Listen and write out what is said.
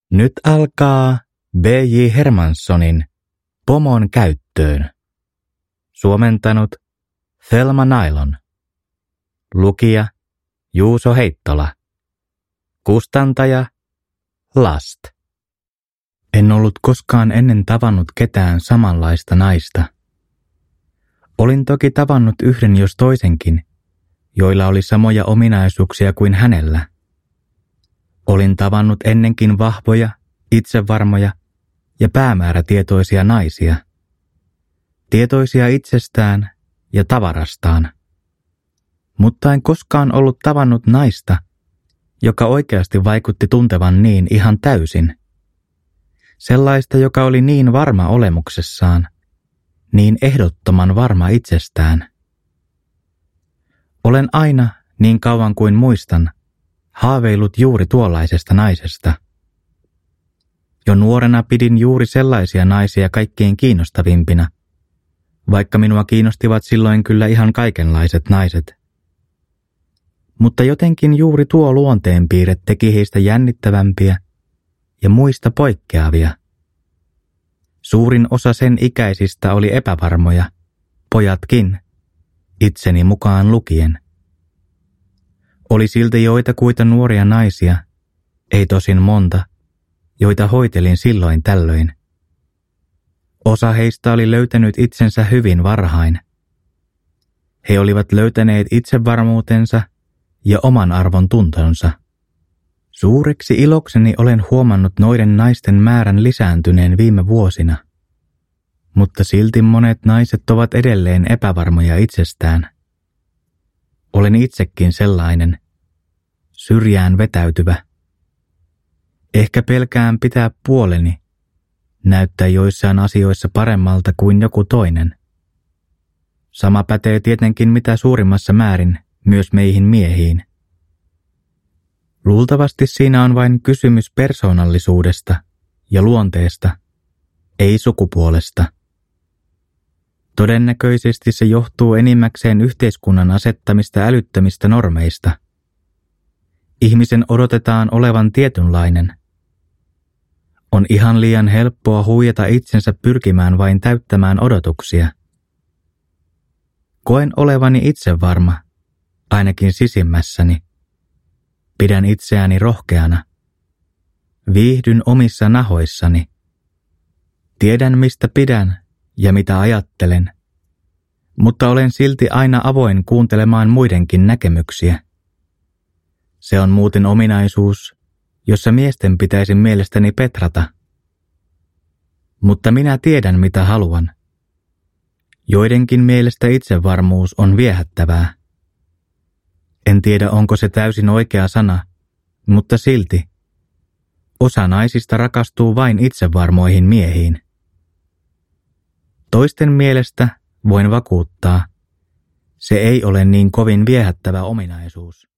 Nyt alkaa B.J. Hermanssonin Pomon käyttöön. Suomentanut Thelma Nailon. Lukija Juuso Heittola. Kustantaja Last. En ollut koskaan ennen tavannut ketään samanlaista naista. Olin toki tavannut yhden jos toisenkin, joilla oli samoja ominaisuuksia kuin hänellä. Olin tavannut ennenkin vahvoja, itsevarmoja ja päämäärätietoisia naisia. Tietoisia itsestään ja tavarastaan. Mutta en koskaan ollut tavannut naista, joka oikeasti vaikutti tuntevan niin ihan täysin. Sellaista, joka oli niin varma olemuksessaan, niin ehdottoman varma itsestään. Olen aina, niin kauan kuin muistan, haaveillut juuri tuollaisesta naisesta. Jo nuorena pidin juuri sellaisia naisia kaikkein kiinnostavimpina, vaikka minua kiinnostivat silloin kyllä ihan kaikenlaiset naiset. Mutta jotenkin juuri tuo luonteenpiirre teki heistä jännittävämpiä ja muista poikkeavia. Suurin osa sen ikäisistä oli epävarmoja, pojatkin, itseni mukaan lukien. Oli silti joitakuita nuoria naisia, ei tosin monta, joita hoitelin silloin tällöin. Osa heistä oli löytänyt itsensä hyvin varhain. He olivat löytäneet itsevarmuutensa ja oman arvon tuntonsa. Suureksi ilokseni olen huomannut noiden naisten määrän lisääntyneen viime vuosina. Mutta silti monet naiset ovat edelleen epävarmoja itsestään. Olen itsekin sellainen, syrjään vetäytyvä. Ehkä pelkään pitää puoleni, näyttää joissain asioissa paremmalta kuin joku toinen. Sama pätee tietenkin mitä suurimmassa määrin myös meihin miehiin. Luultavasti siinä on vain kysymys persoonallisuudesta ja luonteesta, ei sukupuolesta. Todennäköisesti se johtuu enimmäkseen yhteiskunnan asettamista älyttömistä normeista. Ihmisen odotetaan olevan tietynlainen. On ihan liian helppoa huijata itsensä pyrkimään vain täyttämään odotuksia. Koen olevani itsevarma, ainakin sisimmässäni. Pidän itseäni rohkeana. Viihdyn omissa nahoissani. Tiedän mistä pidän ja mitä ajattelen, mutta olen silti aina avoin kuuntelemaan muidenkin näkemyksiä. Se on muuten ominaisuus, jossa miesten pitäisi mielestäni petrata. Mutta minä tiedän mitä haluan. Joidenkin mielestä itsevarmuus on viehättävää. En tiedä onko se täysin oikea sana, mutta silti. Osa naisista rakastuu vain itsevarmoihin miehiin. Toisten mielestä, voin vakuuttaa, se ei ole niin kovin viehättävä ominaisuus.